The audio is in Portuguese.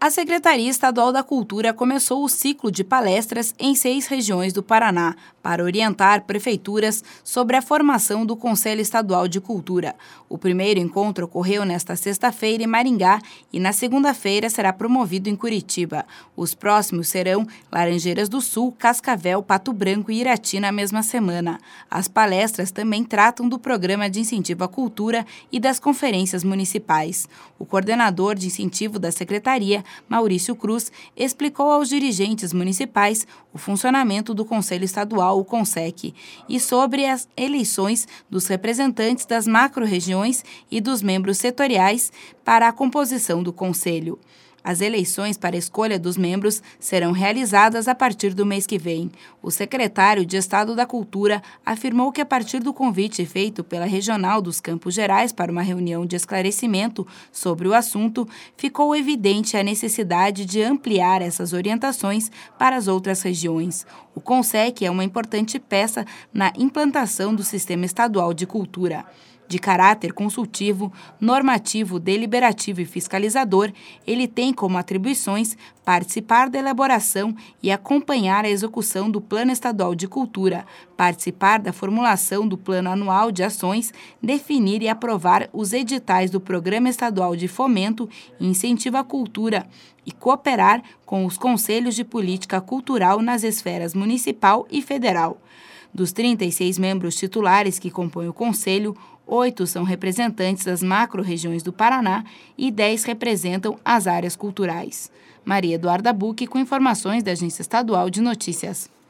A Secretaria Estadual da Cultura começou o ciclo de palestras em 6 regiões do Paraná para orientar prefeituras sobre a formação do Conselho Estadual de Cultura. O primeiro encontro ocorreu nesta sexta-feira em Maringá e na segunda-feira será promovido em Curitiba. Os próximos serão Laranjeiras do Sul, Cascavel, Pato Branco e Irati na mesma semana. As palestras também tratam do Programa de Incentivo à Cultura e das conferências municipais. O coordenador de incentivo da Secretaria, Maurício Cruz, explicou aos dirigentes municipais o funcionamento do Conselho Estadual, o CONSEC, e sobre as eleições dos representantes das macro-regiões e dos membros setoriais para a composição do Conselho. As eleições para a escolha dos membros serão realizadas a partir do mês que vem. O secretário de Estado da Cultura afirmou que, a partir do convite feito pela Regional dos Campos Gerais para uma reunião de esclarecimento sobre o assunto, ficou evidente a necessidade de ampliar essas orientações para as outras regiões. O CONSEC é uma importante peça na implantação do Sistema Estadual de Cultura. De caráter consultivo, normativo, deliberativo e fiscalizador, ele tem como atribuições participar da elaboração e acompanhar a execução do Plano Estadual de Cultura, participar da formulação do Plano Anual de Ações, definir e aprovar os editais do Programa Estadual de Fomento e Incentivo à Cultura e cooperar com os conselhos de política cultural nas esferas municipal e federal. Dos 36 membros titulares que compõem o Conselho, 8 são representantes das macro-regiões do Paraná e 10 representam as áreas culturais. Maria Eduarda Bucchi, com informações da Agência Estadual de Notícias.